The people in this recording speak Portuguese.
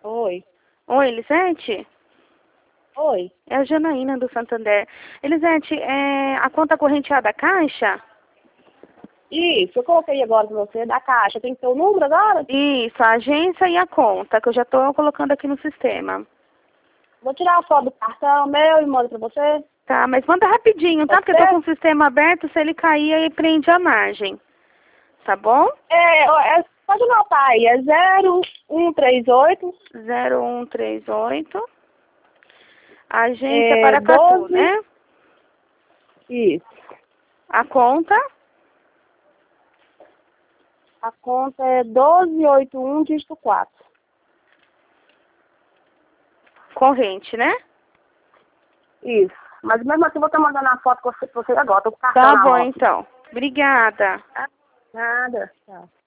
Oi. Oi, Elisete? Oi. É a Janaína do Santander. Elisete, a conta corrente é da Caixa? Isso, eu coloquei agora pra você da caixa. Tem seu número agora? Isso, a agência e a conta, que eu já estou colocando aqui no sistema. Vou tirar a foto do cartão meu e mando pra você. Tá, mas manda rapidinho, tá? Pode Porque eu tô com ser? o sistema aberto, se ele cair, aí prende a margem. Tá bom? Pode anotar aí. É 0138 0138. Agência Paracatu, 12. né? Isso. A conta? A conta é 1281, dígito 4. Corrente, né? Isso. Mas mesmo assim, eu vou estar mandando a foto pra você agora. Tô com o cartão Tá na bom, mão. então. Obrigada. Tá? Nada. Tchau.